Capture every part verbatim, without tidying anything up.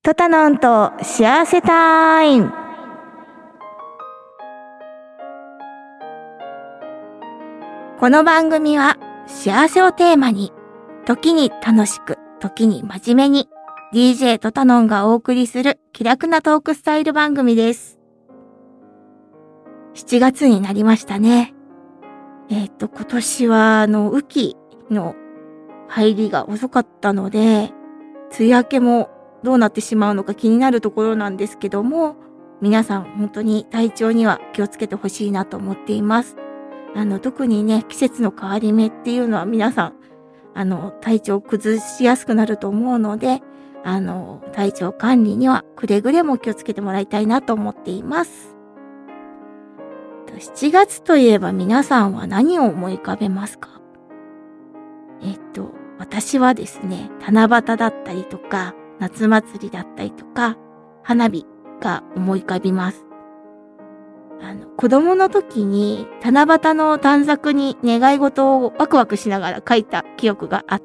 トタノンと幸せタイム。この番組は幸せをテーマに、時に楽しく、時に真面目に ディージェー トタノンがお送りする気楽なトークスタイル番組です。しちがつになりましたね。えっと今年はあの雨季の入りが遅かったので、梅雨明けもどうなってしまうのか気になるところなんですけども、皆さん本当に体調には気をつけてほしいなと思っています。あの特にね、季節の変わり目っていうのは皆さんあの体調を崩しやすくなると思うので、あの体調管理にはくれぐれも気をつけてもらいたいなと思っています。しちがつといえば皆さんは何を思い浮かべますか？えっと私はですね、七夕だったりとか夏祭りだったりとか花火が思い浮かびます。あの子供の時に七夕の短冊に願い事をワクワクしながら書いた記憶があって、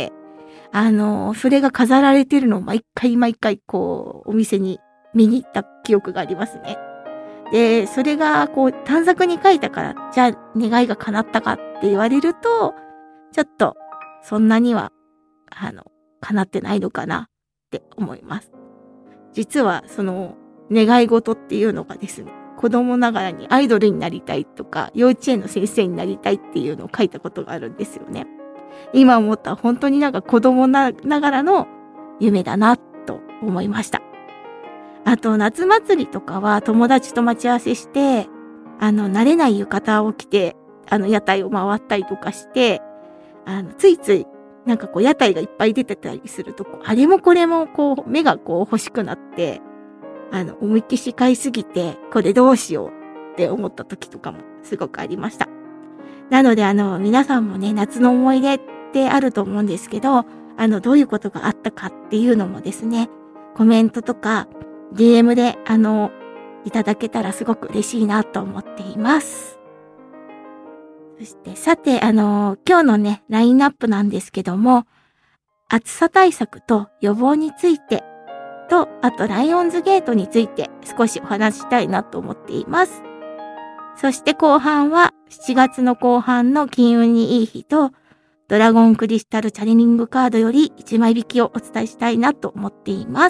あのそれが飾られてるのを毎回毎回こうお店に見に行った記憶がありますね。で、それがこう短冊に書いたからじゃあ願いが叶ったかって言われると、ちょっとそんなにはあの叶ってないのかなって思います。実はその願い事っていうのがですね、子供ながらにアイドルになりたいとか幼稚園の先生になりたいっていうのを書いたことがあるんですよね。今思ったら本当になんか子供ながらの夢だなと思いました。あと夏祭りとかは友達と待ち合わせして、あの慣れない浴衣を着てあの屋台を回ったりとかして、あのついついなんかこう屋台がいっぱい出てたりすると、あれもこれもこう目がこう欲しくなって、あの思いっきし買いすぎてこれどうしようって思った時とかもすごくありました。なのであの皆さんもね、夏の思い出ってあると思うんですけど、あのどういうことがあったかっていうのもですね、コメントとか ディーエム であのいただけたらすごく嬉しいなと思っています。そしてさてあの今日のねラインナップなんですけども、暑さ対策と予防についてと、あとライオンズゲートについて少しお話ししたいなと思っています。そして後半はしちがつの後半の金運にいい日とドラゴンクリスタルチャネリングカードよりいちまい引きをお伝えしたいなと思っています。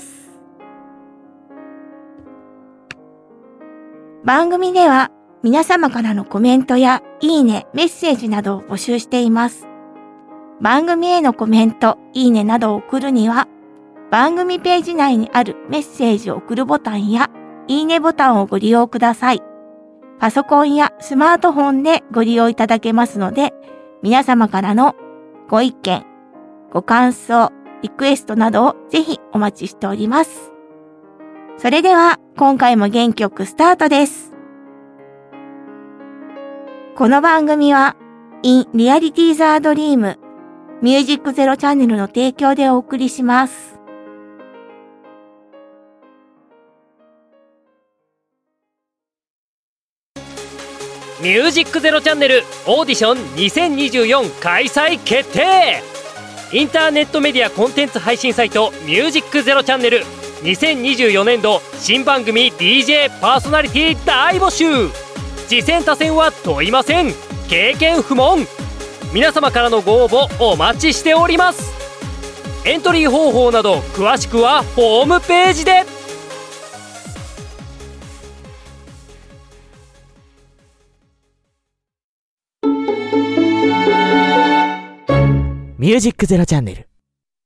番組では皆様からのコメントやいいね、メッセージなどを募集しています。番組へのコメント、いいねなどを送るには番組ページ内にあるメッセージを送るボタンやいいねボタンをご利用ください。パソコンやスマートフォンでご利用いただけますので、皆様からのご意見、ご感想、リクエストなどをぜひお待ちしております。それでは今回も元気よくスタートです。この番組は In Reality the Dream ミュージックゼロチャンネルの提供でお送りします。 ミュージックゼロチャンネルオーディションにせんにじゅうよん開催決定。インターネットメディアコンテンツ配信サイトミュージックゼロチャンネルにせんにじゅうよねん度新番組 ディージェー パーソナリティ大募集。次戦他戦は問いません。経験不問。皆様からのご応募お待ちしております。エントリー方法など詳しくはホームページで。 ミュージックゼロチャンネル。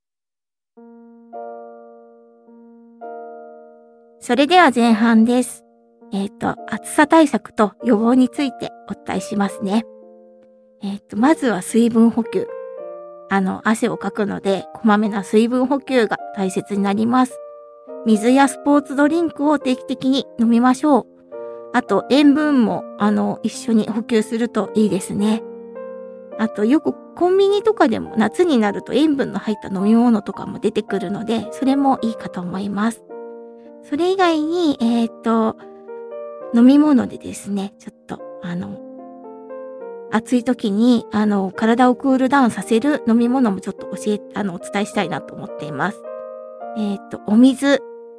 それでは前半です。えっと、暑さ対策と予防についてお伝えしますね。えっと、まずは水分補給。あの、汗をかくので、こまめな水分補給が大切になります。水やスポーツドリンクを定期的に飲みましょう。あと、塩分も、あの、一緒に補給するといいですね。あと、よくコンビニとかでも夏になると塩分の入った飲み物とかも出てくるので、それもいいかと思います。それ以外に、えっと、飲み物でですね、ちょっと、あの、暑い時に、あの、体をクールダウンさせる飲み物もちょっと教え、あの、お伝えしたいなと思っています。えっと、お水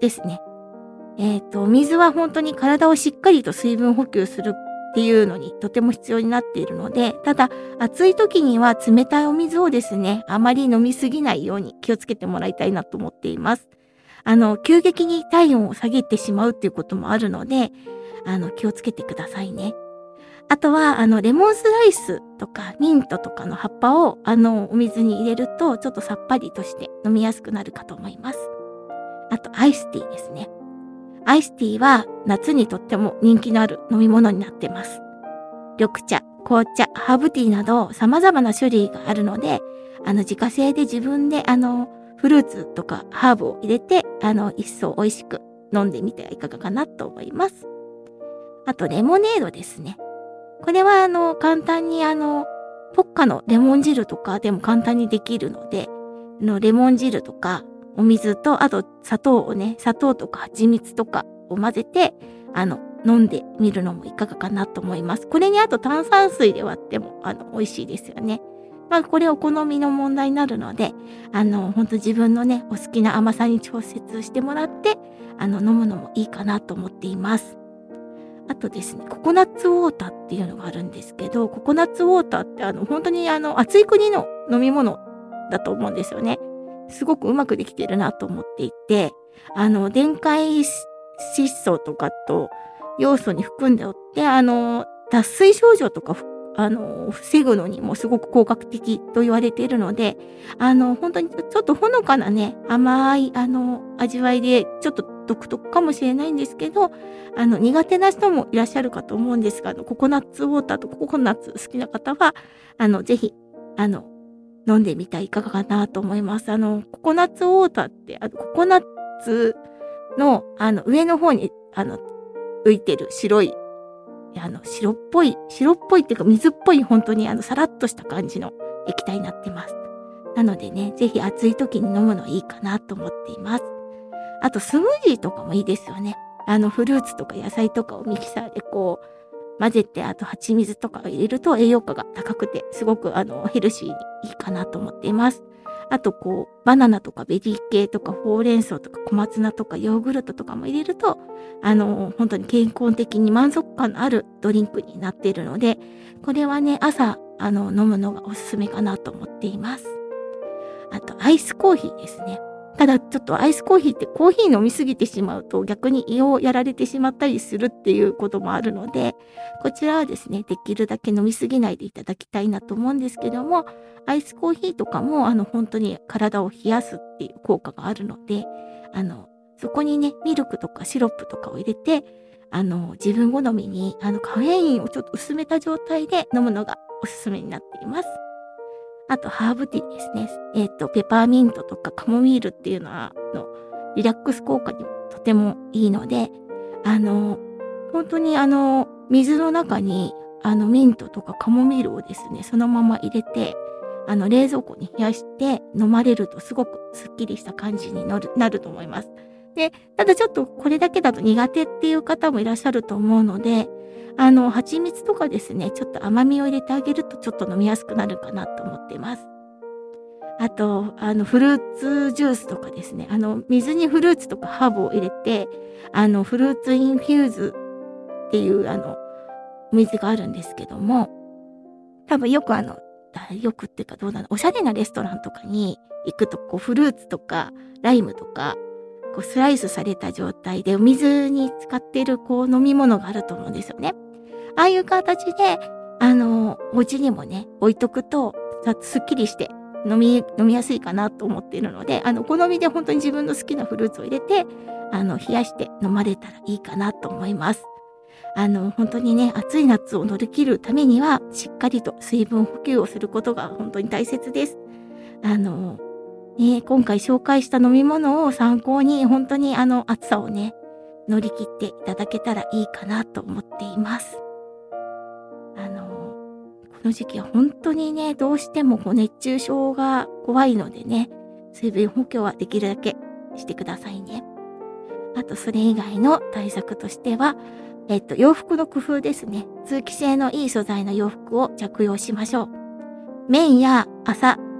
ですね。えっと、水は本当に体をしっかりと水分補給するっていうのにとても必要になっているので、ただ暑い時には冷たいお水をですね、あまり飲みすぎないように気をつけてもらいたいなと思っています。あの、急激に体温を下げてしまうっていうこともあるので、あの、気をつけてくださいね。あとは、あの、レモンスライスとかミントとかの葉っぱを、あの、お水に入れると、ちょっとさっぱりとして飲みやすくなるかと思います。あと、アイスティーですね。アイスティーは夏にとっても人気のある飲み物になっています。緑茶、紅茶、ハーブティーなど様々な種類があるので、あの、自家製で自分で、あの、フルーツとかハーブを入れて、あの、一層美味しく飲んでみてはいかがかなと思います。あと、レモネードですね。これは、あの、簡単に、あの、ポッカのレモン汁とかでも簡単にできるので、あのレモン汁とか、お水と、あと、砂糖をね、砂糖とか蜂蜜とかを混ぜて、あの、飲んでみるのもいかがかなと思います。これにあと炭酸水で割っても、あの、美味しいですよね。まあ、これお好みの問題になるので、あの、ほんと自分のね、お好きな甘さに調節してもらって、あの、飲むのもいいかなと思っています。あとですね、ココナッツウォーターっていうのがあるんですけど、ココナッツウォーターってあの、本当にあの、暑い国の飲み物だと思うんですよね。すごくうまくできてるなと思っていて、あの、電解窒素とかと要素に含んでおって、あの、脱水症状とか、あの、防ぐのにもすごく効果的と言われているので、あの、本当にちょっとほのかなね、甘い、あの、味わいで、ちょっと独特かもしれないんですけど、あの、苦手な人もいらっしゃるかと思うんですが、あの、ココナッツウォーターとココナッツ好きな方は、あの、ぜひ、あの、飲んでみたらいかがかなと思います。あの、ココナッツウォーターって、あの、ココナッツの、あの、上の方に、あの、浮いてる白い、あの、白っぽい、白っぽいっていうか水っぽい本当にあの、さらっとした感じの液体になってます。なのでね、ぜひ暑い時に飲むのいいかなと思っています。あと、スムージーとかもいいですよね。あの、フルーツとか野菜とかをミキサーでこう、混ぜて、あと蜂蜜とかを入れると栄養価が高くて、すごくあの、ヘルシーにいいかなと思っています。あと、こう、バナナとかベリー系とかほうれん草とか小松菜とかヨーグルトとかも入れると、あの、本当に健康的に満足感のあるドリンクになっているので、これはね、朝、あの、飲むのがおすすめかなと思っています。あと、アイスコーヒーですね。ただ、ちょっとアイスコーヒーってコーヒー飲みすぎてしまうと逆に胃をやられてしまったりするっていうこともあるので、こちらはですね、できるだけ飲みすぎないでいただきたいなと思うんですけども、アイスコーヒーとかも、あの、本当に体を冷やすっていう効果があるので、あの、そこにね、ミルクとかシロップとかを入れて、あの、自分好みに、あの、カフェインをちょっと薄めた状態で飲むのがおすすめになっています。あと、ハーブティーですね。えっと、ペパーミントとかカモミールっていうのは、のリラックス効果にもとてもいいので、あの、本当にあの、水の中に、あの、ミントとかカモミールをですね、そのまま入れて、あの、冷蔵庫に冷やして飲まれるとすごくスッキリした感じになる、なると思います。で、ただちょっとこれだけだと苦手っていう方もいらっしゃると思うので、あの、蜂蜜とかですね、ちょっと甘みを入れてあげるとちょっと飲みやすくなるかなと思っています。あと、あの、フルーツジュースとかですね、あの、水にフルーツとかハーブを入れて、あの、フルーツインフューズっていう、あの、お水があるんですけども、多分よくあの、よくっていうかどうだろう、おしゃれなレストランとかに行くと、こう、フルーツとかライムとか、こうスライスされた状態でお水に使っているこう飲み物があると思うんですよね。ああいう形で、あの、お家にもね、置いとくと、すっきりして飲み、飲みやすいかなと思っているので、あの、お好みで本当に自分の好きなフルーツを入れて、あの、冷やして飲まれたらいいかなと思います。あの、本当にね、暑い夏を乗り切るためには、しっかりと水分補給をすることが本当に大切です。あの、ね、今回紹介した飲み物を参考に、本当にあの暑さをね、乗り切っていただけたらいいかなと思っています。あの、この時期は本当にね、どうしてもこう熱中症が怖いのでね、水分補給はできるだけしてくださいね。あと、それ以外の対策としては、えっと、洋服の工夫ですね。通気性のいい素材の洋服を着用しましょう。綿や麻、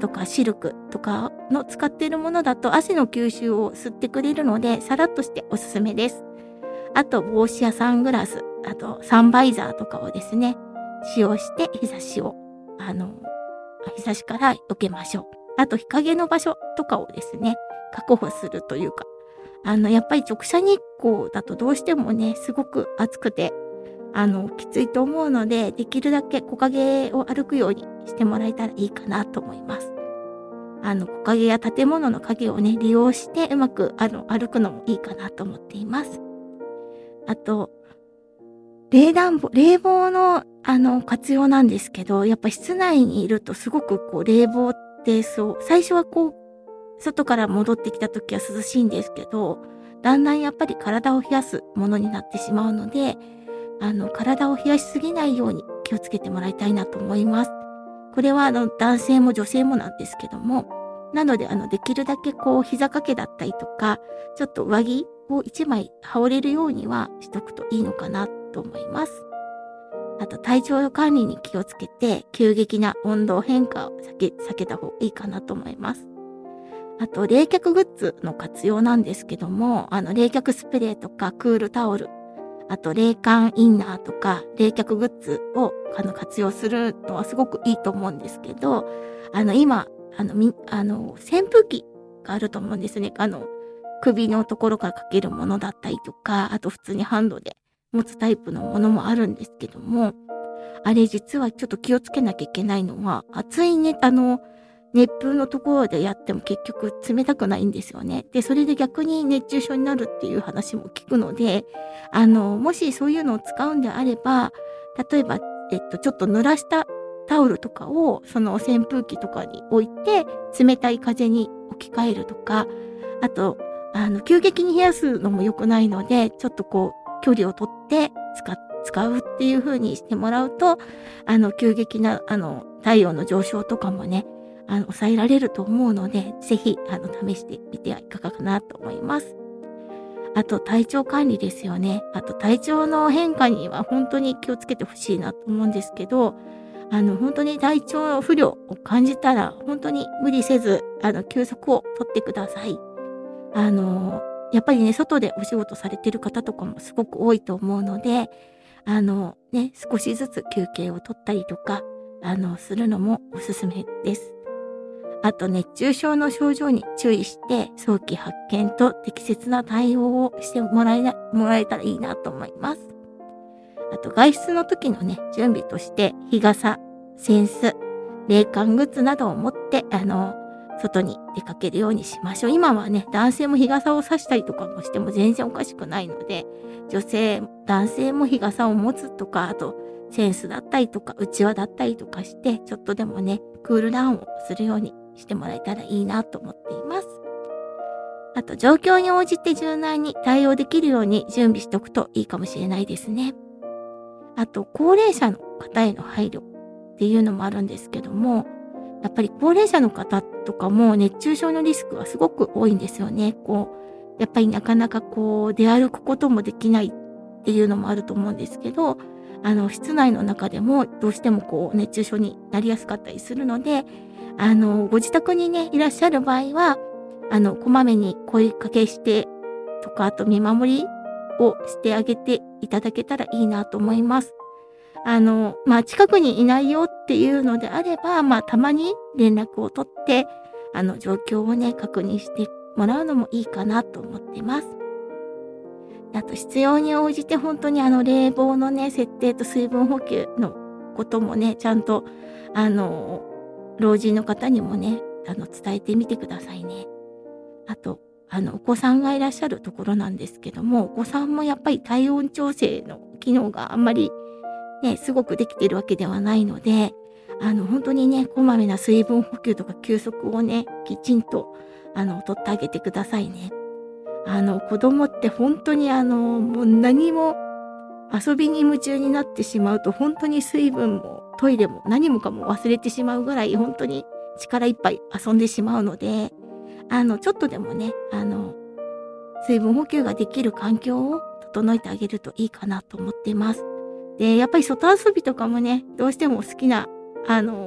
とかシルクとかの使っているものだと汗の吸収を吸ってくれるので、さらっとしておすすめです。あと帽子やサングラス、あとサンバイザーとかをですね、使用して日差しを、あの、日差しから避けましょう。あと日陰の場所とかをですね、確保するというか、あの、やっぱり直射日光だとどうしてもね、すごく暑くて、あの、きついと思うので、できるだけ木陰を歩くようにしてもらえたらいいかなと思います。あの、木陰や建物の影をね、利用してうまく、あの、歩くのもいいかなと思っています。あと、冷暖房、冷房の、あの、活用なんですけど、やっぱ室内にいるとすごくこう、冷房ってそう、最初はこう、外から戻ってきた時は涼しいんですけど、だんだんやっぱり体を冷やすものになってしまうので、あの、体を冷やしすぎないように気をつけてもらいたいなと思います。これはあの、男性も女性もなんですけども、なのであの、できるだけこう、膝掛けだったりとか、ちょっと上着を一枚羽織れるようにはしとくといいのかなと思います。あと、体調管理に気をつけて、急激な温度変化を避け、避けた方がいいかなと思います。あと、冷却グッズの活用なんですけども、あの、冷却スプレーとかクールタオル、あと、冷感インナーとか、冷却グッズをあの活用するのはすごくいいと思うんですけど、あの、今、あの、み、あの、扇風機があると思うんですね。あの、首のところからかけるものだったりとか、あと普通にハンドで持つタイプのものもあるんですけども、あれ実はちょっと気をつけなきゃいけないのは、熱いね、あの、熱風のところでやっても結局冷たくないんですよね。で、それで逆に熱中症になるっていう話も聞くので、あの、もしそういうのを使うんであれば、例えば、えっと、ちょっと濡らしたタオルとかをその扇風機とかに置いて、冷たい風に置き換えるとか、あと、あの、急激に冷やすのも良くないので、ちょっとこう、距離をとって使、使うっていう風にしてもらうと、あの、急激な、あの、体温の上昇とかもね、あの、抑えられると思うので、ぜひ、あの、試してみてはいかがかなと思います。あと、体調管理ですよね。あと、体調の変化には本当に気をつけてほしいなと思うんですけど、あの、本当に体調不良を感じたら、本当に無理せず、あの、休息をとってください。あの、やっぱりね、外でお仕事されてる方とかもすごく多いと思うので、あの、ね、少しずつ休憩を取ったりとか、あの、するのもおすすめです。あと、熱中症の症状に注意して、早期発見と適切な対応をしてもらえな、もらえたらいいなと思います。あと、外出の時のね、準備として、日傘、扇子、冷感グッズなどを持って、あの、外に出かけるようにしましょう。今はね、男性も日傘を差したりとかもしても全然おかしくないので、女性、男性も日傘を持つとか、あと、扇子だったりとか、うちわだったりとかして、ちょっとでもね、クールダウンをするようにしてもらえたらいいなと思っています。あと、状況に応じて柔軟に対応できるように準備しておくといいかもしれないですね。あと、高齢者の方への配慮っていうのもあるんですけども、やっぱり高齢者の方とかも熱中症のリスクはすごく多いんですよね。こう、やっぱりなかなかこう、出歩くこともできないっていうのもあると思うんですけど、あの、室内の中でもどうしてもこう、熱中症になりやすかったりするので、あの、ご自宅にね、いらっしゃる場合は、あの、こまめに声かけしてとか、あと見守りをしてあげていただけたらいいなと思います。あの、まあ、近くにいないよっていうのであれば、まあ、たまに連絡を取って、あの、状況をね、確認してもらうのもいいかなと思っています。あと、必要に応じて本当にあの、冷房のね、設定と水分補給のこともね、ちゃんと、あの、老人の方にもね、あの、伝えてみてくださいね。あと、あの、お子さんがいらっしゃるところなんですけども、お子さんもやっぱり体温調整の機能があんまりね、すごくできているわけではないので、あの、本当にね、こまめな水分補給とか休息をね、きちんと、あの、取ってあげてくださいね。あの、子供って本当にあの、もう何も遊びに夢中になってしまうと、本当に水分もトイレも何もかも忘れてしまうぐらい、本当に力いっぱい遊んでしまうので、あの、ちょっとでもね、あの、水分補給ができる環境を整えてあげるといいかなと思っています。で、やっぱり外遊びとかもね、どうしても好きな、あの、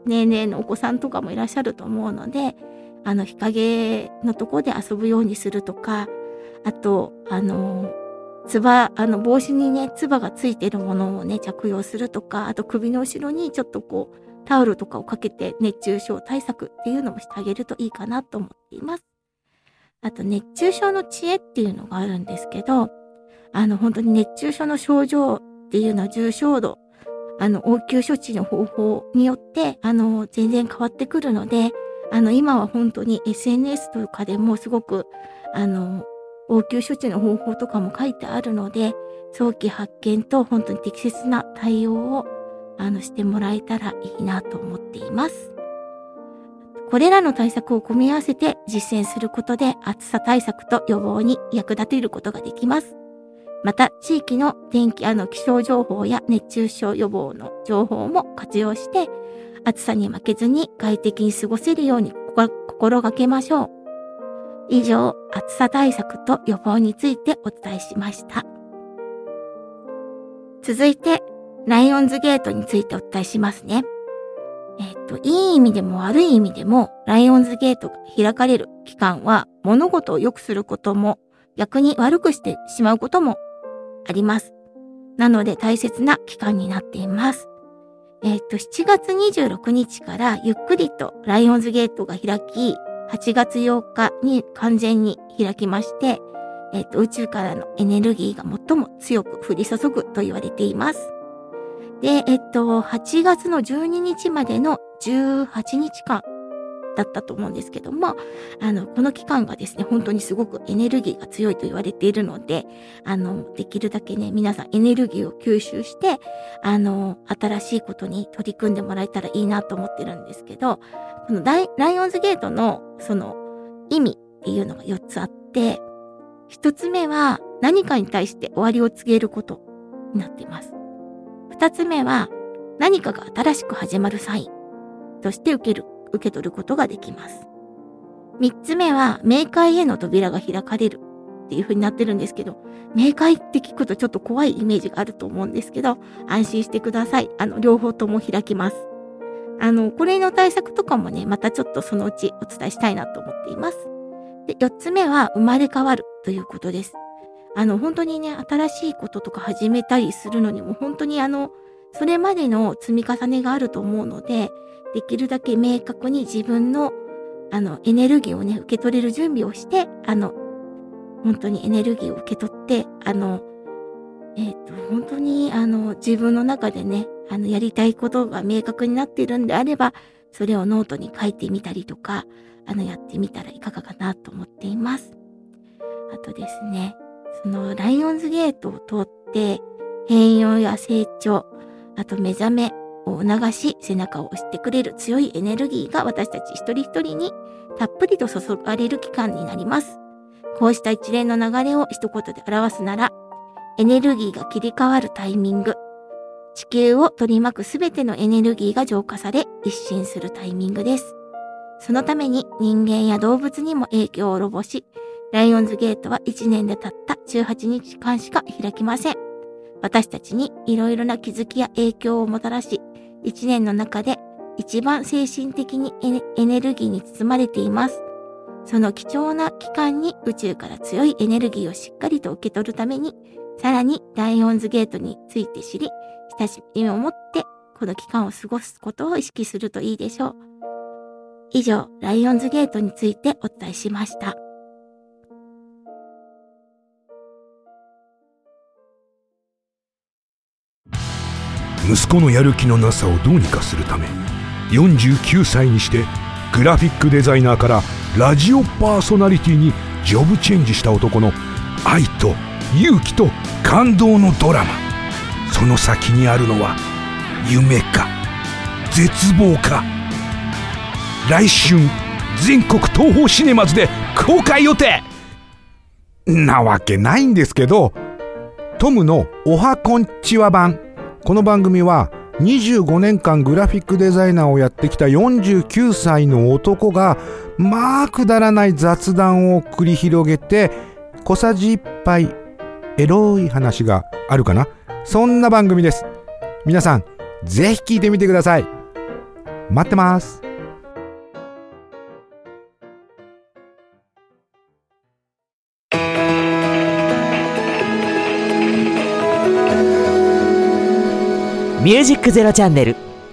年齢のお子さんとかもいらっしゃると思うので、あの日陰のところで遊ぶようにするとか、あとあのつばあの帽子にねつばがついてるものをね着用するとか、あと首の後ろにちょっとこうタオルとかをかけて熱中症対策っていうのもしてあげるといいかなと思っています。あと熱中症の知恵っていうのがあるんですけど、あの本当に熱中症の症状っていうのは重症度、あの応急処置の方法によってあの全然変わってくるので、あの今は本当に エスエヌエス とかでもすごくあの応急処置の方法とかも書いてあるので、早期発見と本当に適切な対応をあのしてもらえたらいいなと思っています。これらの対策を組み合わせて実践することで暑さ対策と予防に役立てることができます。また地域の天気あの気象情報や熱中症予防の情報も活用して暑さに負けずに快適に過ごせるように心がけましょう。以上、暑さ対策と予防についてお伝えしました。続いてライオンズゲートについてお伝えしますね。えっと、いい意味でも悪い意味でも、ライオンズゲートが開かれる期間は、物事を良くすることも、逆に悪くしてしまうこともあります。なので大切な期間になっています。えっと、しちがつにじゅうろくにちからゆっくりとライオンズゲートが開き、はちがつようかに完全に開きまして、えっと、宇宙からのエネルギーが最も強く降り注ぐと言われています。で、えっと、はちがつのじゅうににちまでのじゅうはちにちかんだったと思うんですけども、あの、この期間がですね、本当にすごくエネルギーが強いと言われているので、あの、できるだけね、皆さんエネルギーを吸収して、あの、新しいことに取り組んでもらえたらいいなと思ってるんですけど、このライ、ライオンズゲートのその意味っていうのがよっつあって、一つ目は何かに対して終わりを告げることになっています。二つ目は何かが新しく始まるサインとして受ける、受け取ることができます。三つ目は冥界への扉が開かれるっていう風になってるんですけど、冥界って聞くとちょっと怖いイメージがあると思うんですけど、安心してください。あの、両方とも開きます。あの、これの対策とかもね、またちょっとそのうちお伝えしたいなと思っています。で、四つ目は生まれ変わるということです。あの、本当にね、新しいこととか始めたりするのにも本当にあの、それまでの積み重ねがあると思うので、できるだけ明確に自分のあの、エネルギーをね、受け取れる準備をして、あの、本当にエネルギーを受け取って、あの、えっと、本当にあの、自分の中でね、あの、やりたいことが明確になっているんであれば、それをノートに書いてみたりとか、あの、やってみたらいかがかなと思っています。あとですね、そのライオンズゲートを通って変容や成長、あと目覚めを促し背中を押してくれる強いエネルギーが私たち一人一人にたっぷりと注がれる期間になります。こうした一連の流れを一言で表すなら、エネルギーが切り替わるタイミング、地球を取り巻くすべてのエネルギーが浄化され一新するタイミングです。そのために人間や動物にも影響を及ぼし、ライオンズゲートはいちねんでたったじゅうはちにちかんしか開きません。私たちにいろいろな気づきや影響をもたらし、いちねんの中で一番精神的にエネルギーに包まれています。その貴重な期間に宇宙から強いエネルギーをしっかりと受け取るために、さらにライオンズゲートについて知り、親しみを持ってこの期間を過ごすことを意識するといいでしょう。以上、ライオンズゲートについてお伝えしました。 息子のやる気のなさをどうにかするため、よんじゅうきゅうさいにしてグラフィックデザイナーからラジオパーソナリティにジョブチェンジした男の愛と勇気と感動のドラマ。その先にあるのは夢か絶望か。来春全国東宝シネマズで公開予定なわけないんですけど、トムのおはこんちは版。この番組はにじゅうごねんかんグラフィックデザイナーをやってきたよんじゅうきゅうさいの男がまあくだらない雑談を繰り広げて小さじいっぱいエロい話があるかな、そんな番組です。皆さんぜひ聞いてみてください。 待ってます。 ミュージックゼロチャンネル。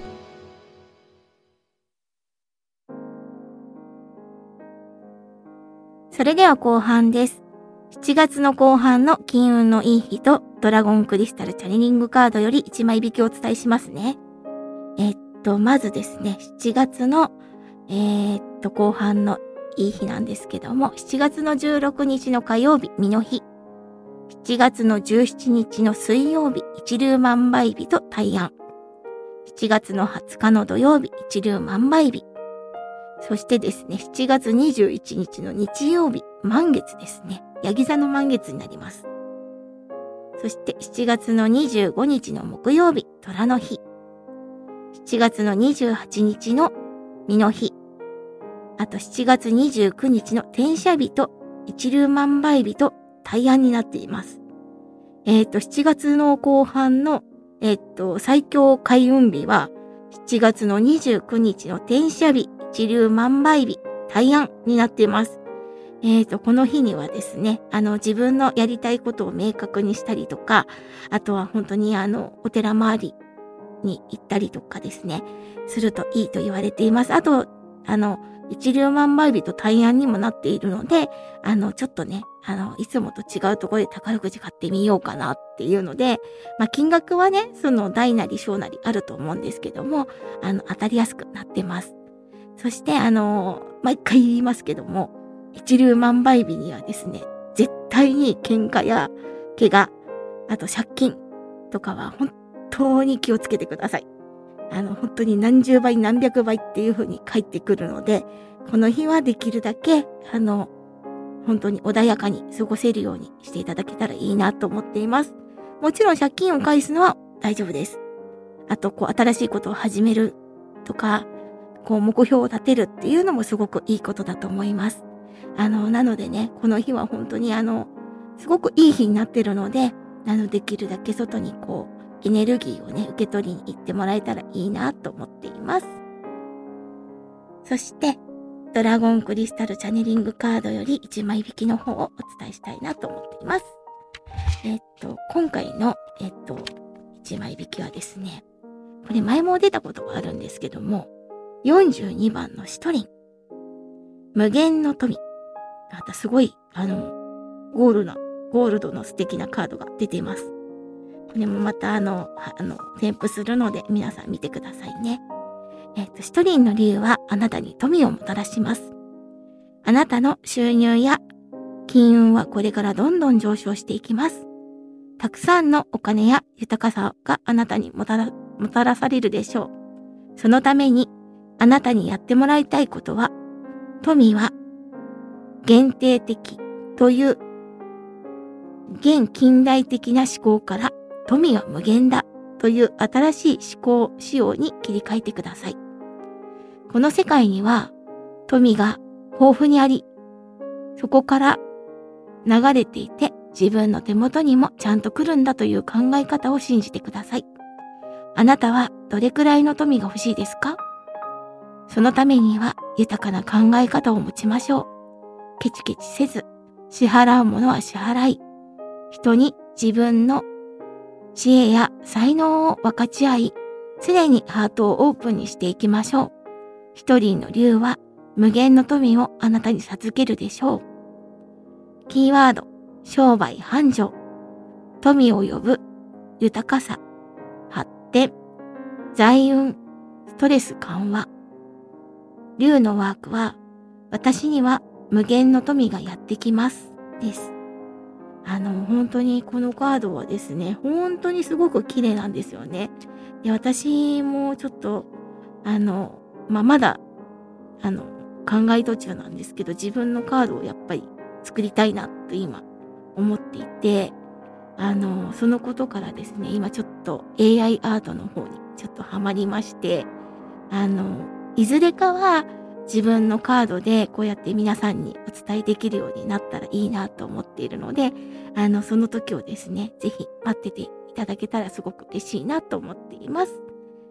それでは後半です。しちがつの後半の金運のいい日とドラゴンクリスタルチャネリングカードよりいちまい引きをお伝えしますね。えっと、まずですね、しちがつの、えー、っと、後半のいい日なんですけども、しちがつのじゅうろくにちの火曜日、身の日。しちがつのじゅうしちにちの水曜日、一粒万倍日と大安。しちがつのはつかの土曜日、一粒万倍日。そしてですね、しちがつにじゅういちにちの日曜日、満月ですね。ヤギ座の満月になります。そしてしちがつのにじゅうごにちの木曜日、虎の日。しちがつのにじゅうはちにちの身の日。あとしちがつにじゅうくにちの天赦日と一粒万倍日と大安になっています。えっと、しちがつの後半の、えっと、最強開運日は、しちがつのにじゅうくにちの天赦日、一粒万倍日、大安になっています。えっと、この日にはですね、あの、自分のやりたいことを明確にしたりとか、あとは本当にあの、お寺周りに行ったりとかですね、するといいと言われています。あと、あの、一粒万倍日と大安にもなっているので、あの、ちょっとね、あの、いつもと違うところで宝くじ買ってみようかなっていうので、まあ、金額はね、その大なり小なりあると思うんですけども、あの、当たりやすくなってます。そして、あの、毎回言いますけども、一粒万倍日にはですね、絶対に喧嘩や怪我、あと借金とかは本当に気をつけてください。あの、本当に何十倍何百倍っていう風に返ってくるので、この日はできるだけ、あの、本当に穏やかに過ごせるようにしていただけたらいいなと思っています。もちろん借金を返すのは大丈夫です。あと、こう、新しいことを始めるとか、こう、目標を立てるっていうのもすごくいいことだと思います。あの、なのでね、この日は本当にあの、すごくいい日になってるので、あの、できるだけ外にこう、エネルギーをね、受け取りに行ってもらえたらいいなと思っています。そして、ドラゴンクリスタルチャネリングカードよりいちまい引きの方をお伝えしたいなと思っています。えっと、今回の、えっと、いちまい引きはですね、これ前も出たことがあるんですけども、よんじゅうにばんのシトリン。無限の富。またすごい、あの、ゴールな、ゴールドの素敵なカードが出ています。これもまたあの、あの、添付するので皆さん見てくださいね。えっと、シトリンの竜はあなたに富をもたらします。あなたの収入や金運はこれからどんどん上昇していきます。たくさんのお金や豊かさがあなたにもたら、もたらされるでしょう。そのためにあなたにやってもらいたいことは、富は限定的という現近代的な思考から富は無限だという新しい思考仕様に切り替えてください。この世界には富が豊富にあり、そこから流れていて自分の手元にもちゃんと来るんだという考え方を信じてください。あなたはどれくらいの富が欲しいですか？そのためには豊かな考え方を持ちましょう。ケチケチせず、支払うものは支払い、人に自分の知恵や才能を分かち合い、常にハートをオープンにしていきましょう。一人の竜は無限の富をあなたに授けるでしょう。キーワード、商売繁盛、富を呼ぶ、豊かさ、発展、財運、ストレス緩和。竜のワークは、私には無限の富がやってきます。です。あの、本当にこのカードはですね、本当にすごく綺麗なんですよね。で、私もちょっと、あの、まあ、まだ、あの、考え途中なんですけど、自分のカードをやっぱり作りたいなと今思っていて、あの、そのことからですね、今ちょっと エーアイ アートの方にちょっとハマりまして、あの、いずれかは自分のカードでこうやって皆さんにお伝えできるようになったらいいなと思っているので、あの、その時をですね、ぜひ待ってていただけたらすごく嬉しいなと思っています。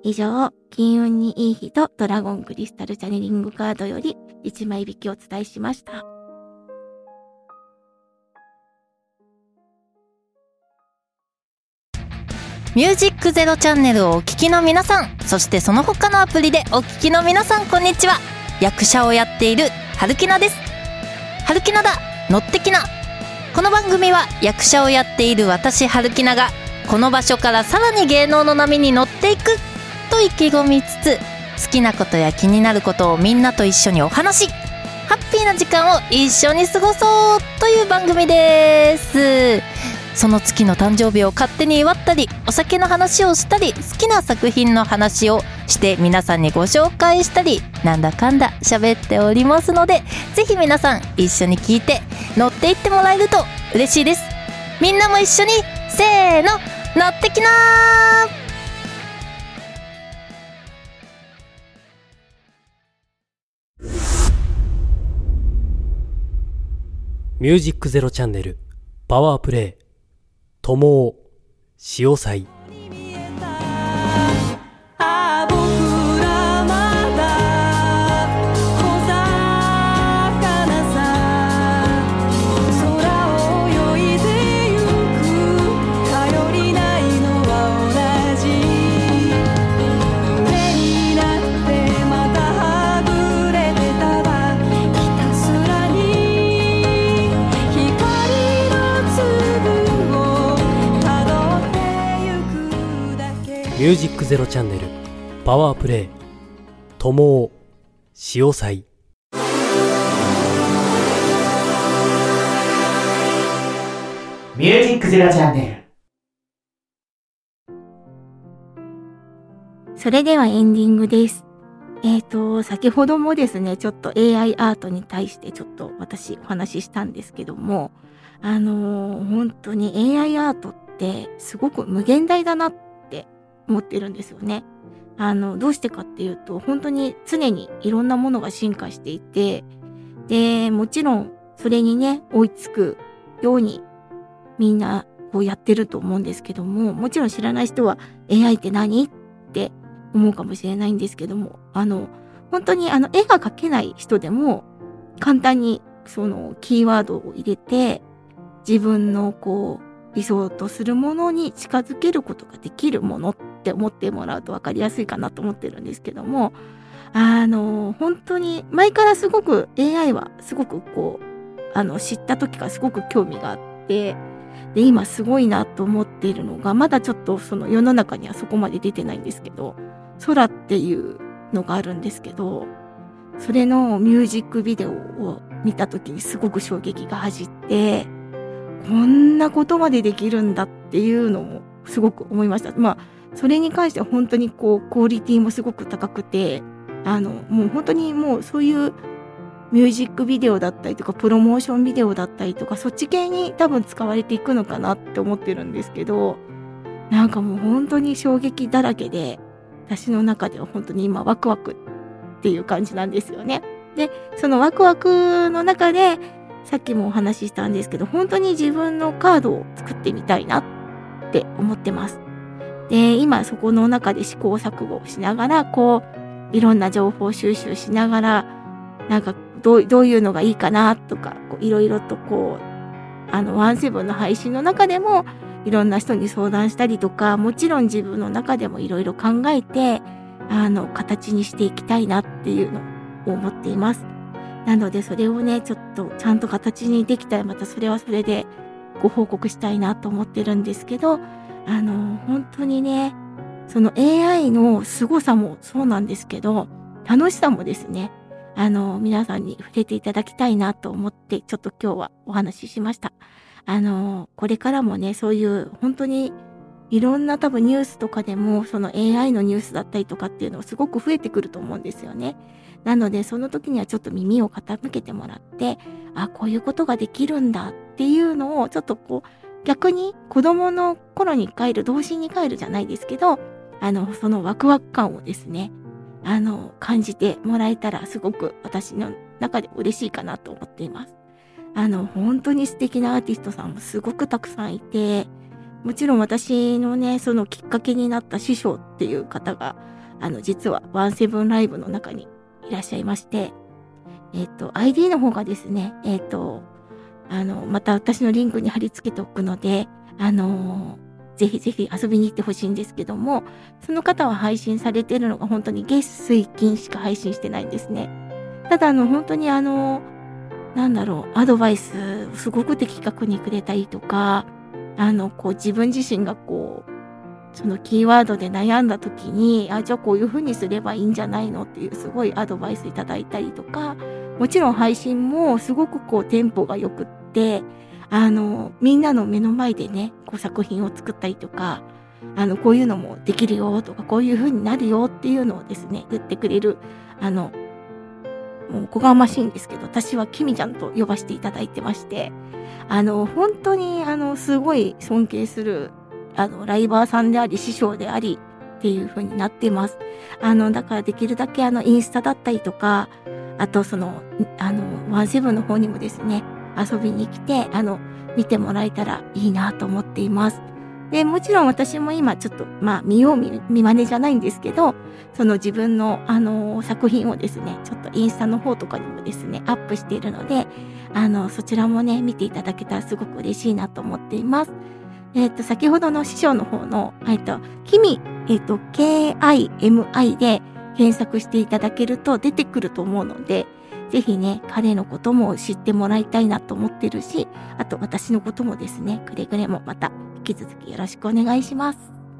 以上、金運にいい日とドラゴンクリスタルチャネリングカードよりいちまい引きをお伝えしました。 ミュージックゼロチャンネルをお聞きの皆さん、そしてその他のアプリでお聞きの皆さん、こんにちは。役者をやっている春木奈です。春木奈だ、乗ってきな。この番組は役者をやっている私春木奈がこの場所からさらに芸能の波に乗っていくと意気込みつつ、好きなことや気になることをみんなと一緒にお話し、ハッピーな時間を一緒に過ごそうという番組です。その月の誕生日を勝手に祝ったり、お酒の話をしたり、好きな作品の話をして皆さんにご紹介したり、なんだかんだ喋っておりますので、ぜひ皆さん一緒に聞いて乗っていってもらえると嬉しいです。みんなも一緒にせーの、乗ってきなー。 ミュージックゼロチャンネルパワープレイ友を潮祭。ミュージックゼロチャンネルパワープレイ友を潮祭。 ミュージックゼロチャンネル。 それではエンディングです。えーと、先ほどもですね、ちょっと エーアイ アートに対してちょっと私お話ししたんですけども、あのー、本当に エーアイ アートってすごく無限大だなって思ってるんですよね。あの、どうしてかっていうと、本当に常にいろんなものが進化していて、で、もちろんそれにね、追いつくようにみんなこうやってると思うんですけども、もちろん知らない人は エーアイ って何って思うかもしれないんですけども、あの、本当にあの、絵が描けない人でも簡単にそのキーワードを入れて、自分のこう、理想とするものに近づけることができるものって思ってもらうと分かりやすいかなと思ってるんですけども、あの、本当に前からすごく エーアイ はすごくこう、あの、知った時からすごく興味があって、で、今すごいなと思っているのが、まだちょっとその世の中にはそこまで出てないんですけど、空っていうのがあるんですけど、それのミュージックビデオを見た時にすごく衝撃が走って、こんなことまでできるんだっていうのもすごく思いました。まあ、それに関しては本当にこう、クオリティもすごく高くて、あの、もう本当にもうそういうミュージックビデオだったりとか、プロモーションビデオだったりとか、そっち系に多分使われていくのかなって思ってるんですけど、なんかもう本当に衝撃だらけで、私の中では本当に今ワクワクっていう感じなんですよね。で、そのワクワクの中で、さっきもお話ししたんですけど、本当に自分のカードを作ってみたいなって思ってます。で、今そこの中で試行錯誤をしながら、こう、いろんな情報収集しながら、なんかどう、どういうのがいいかなとか、こういろいろとこう、あの、ワンセブンの配信の中でも、いろんな人に相談したりとか、もちろん自分の中でもいろいろ考えて、あの、形にしていきたいなっていうのを思っています。なのでそれをね、ちょっとちゃんと形にできたらまたそれはそれでご報告したいなと思ってるんですけど、あの、本当にね、その エーアイ の凄さもそうなんですけど、楽しさもですね、あの、皆さんに触れていただきたいなと思って、ちょっと今日はお話ししました。あの、これからもね、そういう本当にいろんな多分ニュースとかでも、その エーアイ のニュースだったりとかっていうのはすごく増えてくると思うんですよね。なので、その時にはちょっと耳を傾けてもらって、あ、こういうことができるんだっていうのを、ちょっとこう、逆に子供の頃に帰る、童心に帰るじゃないですけど、あの、そのワクワク感をですね、あの、感じてもらえたらすごく私の中で嬉しいかなと思っています。あの、本当に素敵なアーティストさんもすごくたくさんいて、 もちろん私のね、そのきっかけになった師匠っていう方が、あの、実はワンセブンライブの中にいらっしゃいまして、えっと、アイディー の方がですね、えっと、あの、また私のリンクに貼り付けておくので、あのー、ぜひぜひ遊びに行ってほしいんですけども、その方は配信されているのが本当に月水金しか配信してないんですね。ただあの、本当にあの、なんだろう、アドバイスすごく的確にくれたりとか、あの、こう自分自身がこう、そのキーワードで悩んだ時に、あ、じゃあこういう風にすればいいんじゃないのっていうすごいアドバイスいただいたりとか、もちろん配信もすごくこうテンポが良くって、あの、みんなの目の前でね、こう作品を作ったりとか、あの、こういうのもできるよとか、こういう風になるよっていうのをですね、言ってくれる、あの、もうおこがましいんですけど、私はキミちゃんと呼ばせていただいてまして、あの、本当に、あの、すごい尊敬する、あの、ライバーさんであり、師匠であり、っていう風になっています。あの、だからできるだけあの、インスタだったりとか、あとその、あの、ワンセブンの方にもですね、遊びに来て、あの、見てもらえたらいいなと思っています。で、もちろん私も今ちょっと、まあ、見よう見、見真似じゃないんですけど、その自分の、あの、作品をですね、ちょっとインスタの方とかにもですね、アップしているので、あの、そちらもね、見ていただけたらすごく嬉しいなと思っています。えっと、先ほどの師匠の方の、えっと、キミ、えっと、ケーアイエムアイ で検索していただけると出てくると思うので、ぜひね、彼のことも知ってもらいたいなと思ってるし、あと私のこともですね、くれぐれもまた引き続きよろしくお願いします。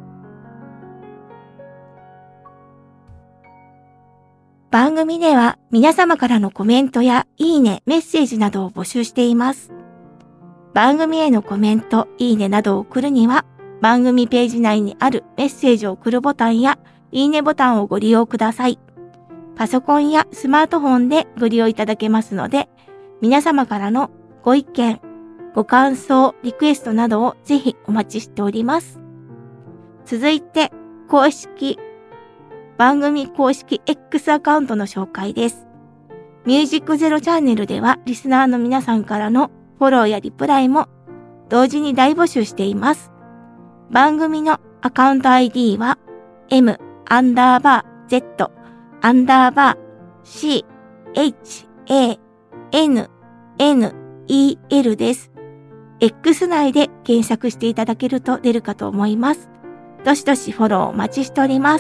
番組では皆様からのコメントやいいね、メッセージなどを募集しています。番組へのコメント、いいねなどを送るには、番組ページ内にあるメッセージを送るボタンや、いいねボタンをご利用ください。パソコンやスマートフォンでご利用いただけますので、皆様からのご意見、ご感想、リクエストなどをぜひお待ちしております。続いて、公式、番組公式 X アカウントの紹介です。ミュージックゼロチャンネルでは、リスナーの皆さんからのフォローやリプライも同時に大募集しています。番組のアカウント アイディー は M アンダーバー Z アンダーバー C H A N N E L です。X 内で検索していただけると出るかと思います。どしどしフォローお待ちしております。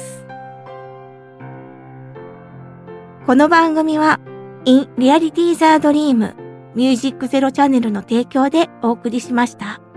この番組は In Reality the Dream ミュージックゼロチャンネルの提供でお送りしました。